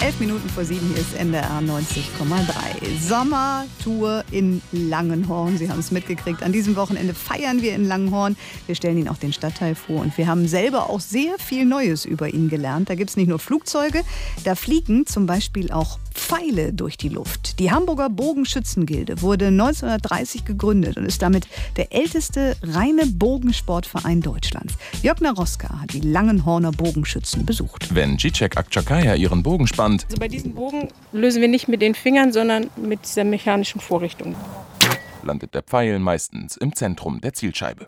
11 Minuten vor 7, hier ist NDR 90,3. Sommertour in Langenhorn. Sie haben es mitgekriegt. An diesem Wochenende feiern wir in Langenhorn. Wir stellen Ihnen auch den Stadtteil vor. Und wir haben selber auch sehr viel Neues über ihn gelernt. Da gibt es nicht nur Flugzeuge, da fliegen zum Beispiel auch Pfeile durch die Luft. Die Hamburger Bogenschützengilde wurde 1930 gegründet und ist damit der älteste reine Bogensportverein Deutschlands. Jörg Naroska hat die Langenhorner Bogenschützen besucht. Wenn Zizek Akçakaya ihren Bogen spannt, Also bei diesem Bogen lösen wir nicht mit den Fingern, sondern mit dieser mechanischen Vorrichtung. landet der Pfeil meistens im Zentrum der Zielscheibe.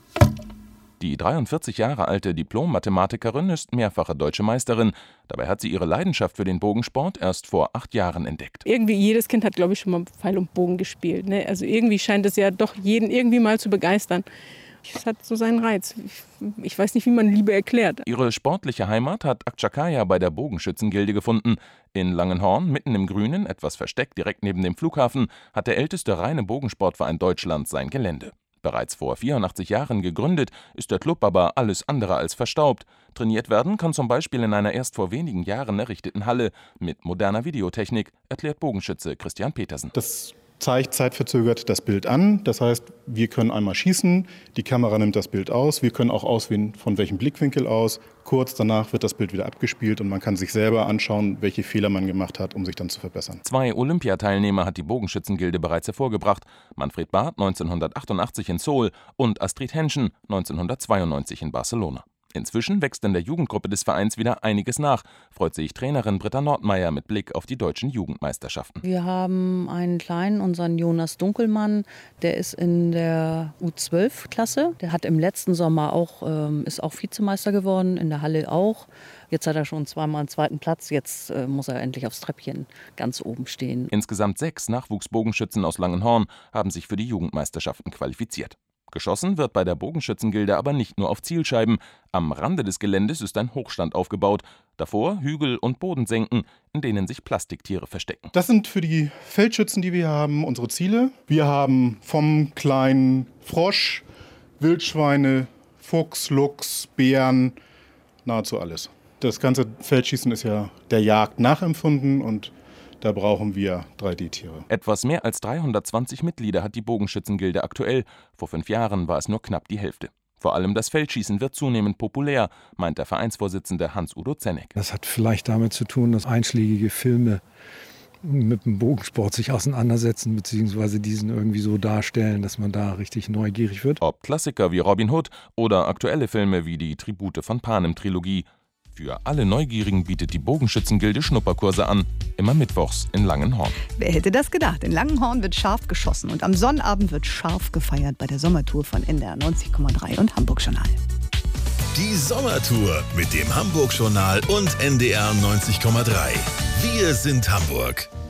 Die 43 Jahre alte Diplom-Mathematikerin ist mehrfache deutsche Meisterin. Dabei hat sie ihre Leidenschaft für den Bogensport erst vor 8 Jahren entdeckt. Irgendwie jedes Kind hat, glaube ich, schon mal Pfeil und Bogen gespielt. Ne? Also irgendwie scheint es ja doch jeden irgendwie mal zu begeistern. Es hat so seinen Reiz. Ich weiß nicht, wie man Liebe erklärt. Ihre sportliche Heimat hat Akçakaya bei der Bogenschützengilde gefunden. In Langenhorn, mitten im Grünen, etwas versteckt direkt neben dem Flughafen, hat der älteste reine Bogensportverein Deutschlands sein Gelände. Bereits vor 84 Jahren gegründet, ist der Club aber alles andere als verstaubt. Trainiert werden kann zum Beispiel in einer erst vor wenigen Jahren errichteten Halle mit moderner Videotechnik, erklärt Bogenschütze Christian Petersen. Das zeigt zeitverzögert das Bild an. Das heißt, wir können einmal schießen, die Kamera nimmt das Bild aus, wir können auch auswählen, von welchem Blickwinkel aus. Kurz danach wird das Bild wieder abgespielt und man kann sich selber anschauen, welche Fehler man gemacht hat, um sich dann zu verbessern. 2 Olympiateilnehmer hat die Bogenschützengilde bereits hervorgebracht. Manfred Barth 1988 in Seoul und Astrid Henschen 1992 in Barcelona. Inzwischen wächst in der Jugendgruppe des Vereins wieder einiges nach, freut sich Trainerin Britta Nordmeier mit Blick auf die deutschen Jugendmeisterschaften. Wir haben einen kleinen, unseren Jonas Dunkelmann, der ist in der U12-Klasse. Der hat im letzten Sommer ist auch Vizemeister geworden, in der Halle auch. Jetzt hat er schon zweimal einen zweiten Platz, jetzt muss er endlich aufs Treppchen ganz oben stehen. Insgesamt 6 Nachwuchsbogenschützen aus Langenhorn haben sich für die Jugendmeisterschaften qualifiziert. Geschossen wird bei der Bogenschützengilde aber nicht nur auf Zielscheiben. Am Rande des Geländes ist ein Hochstand aufgebaut. Davor Hügel und Bodensenken, in denen sich Plastiktiere verstecken. Das sind für die Feldschützen, die wir haben, unsere Ziele. Wir haben vom kleinen Frosch, Wildschweine, Fuchs, Luchs, Bären, nahezu alles. Das ganze Feldschießen ist ja der Jagd nachempfunden und da brauchen wir 3D-Tiere. Etwas mehr als 320 Mitglieder hat die Bogenschützengilde aktuell. Vor 5 Jahren war es nur knapp die Hälfte. Vor allem das Feldschießen wird zunehmend populär, meint der Vereinsvorsitzende Hans-Udo Zenneck. Das hat vielleicht damit zu tun, dass einschlägige Filme mit dem Bogensport sich auseinandersetzen, beziehungsweise diesen irgendwie so darstellen, dass man da richtig neugierig wird. Ob Klassiker wie Robin Hood oder aktuelle Filme wie die Tribute von Panem-Trilogie. Für alle Neugierigen bietet die Bogenschützengilde Schnupperkurse an, immer mittwochs in Langenhorn. Wer hätte das gedacht? In Langenhorn wird scharf geschossen und am Sonnabend wird scharf gefeiert bei der Sommertour von NDR 90,3 und Hamburg Journal. Die Sommertour mit dem Hamburg Journal und NDR 90,3. Wir sind Hamburg.